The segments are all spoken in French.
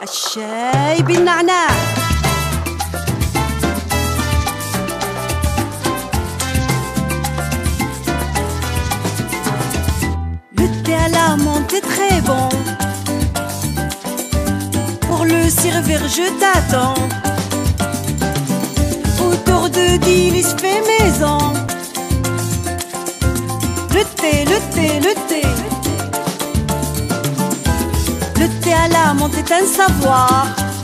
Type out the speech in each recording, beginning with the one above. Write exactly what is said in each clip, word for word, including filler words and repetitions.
الشاي بالنعناع. Le thé à la menthe est très bon. Pour le servir je t'attends. Autour de délices fait maison. Le thé, le thé, le thé. Le thé à la menthe est un savoir.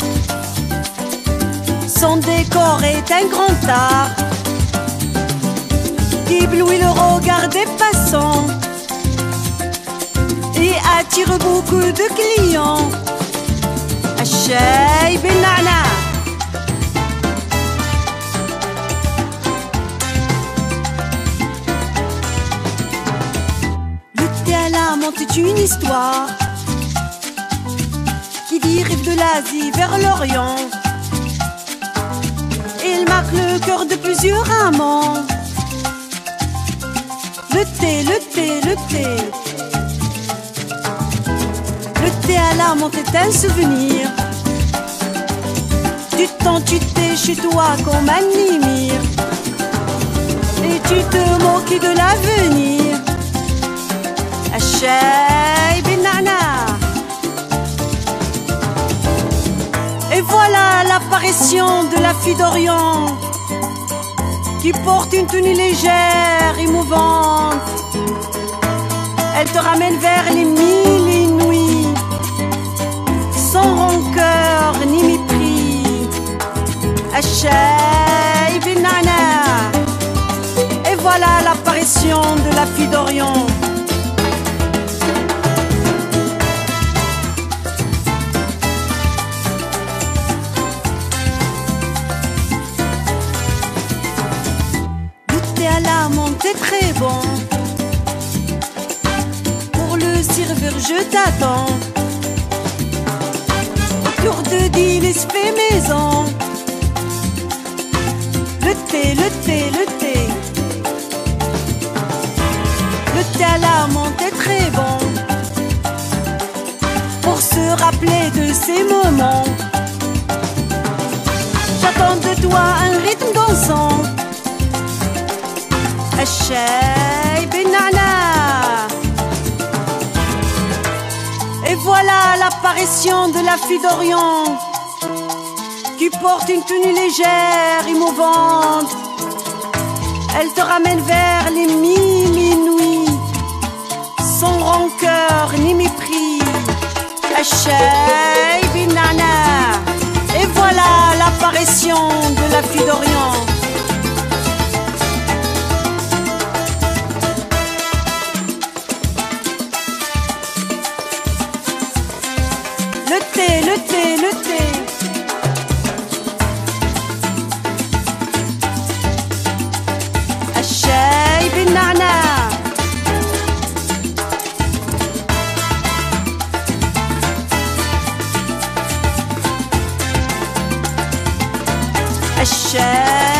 Son décor est un grand art qui éblouit le regard des passants et attire beaucoup de clients. الشاي بالنعناع. Le thé à la menthe est une histoire qui dérive de l'Asie vers l'Orient. Il marque le cœur de plusieurs amants. Le thé, le thé, le thé. Le thé à la menthe est un souvenir du temps tu t'es chez toi comme un émir et tu te moques de l'avenir. الشاي بالنعناع. Et voilà l'apparition de la fille d'Orient qui porte une tenue légère, émouvante. Elle te ramène vers les mille et une nuits, sans rancœur ni mépris. الشاي بالنعناع. Et voilà l'apparition de la fille d'Orient. La menthe est très bon. Pour le servir je t'attends. Autour de délices fait maison. Le thé, le thé, le thé. Le thé à la menthe est très bon. Pour se rappeler de ces moments, j'attends de toi un rythme dansant. الشاي بالنعناع. Et voilà l'apparition de la fille d'Orient qui porte une tenue légère, émouvante. Elle te ramène vers les mille et une nuits, sans rancœur ni mépris. الشاي بالنعناع. Et voilà l'apparition de la fille d'Orient. Le thé, le thé, le thé. الشاي بالنعناع. الشاي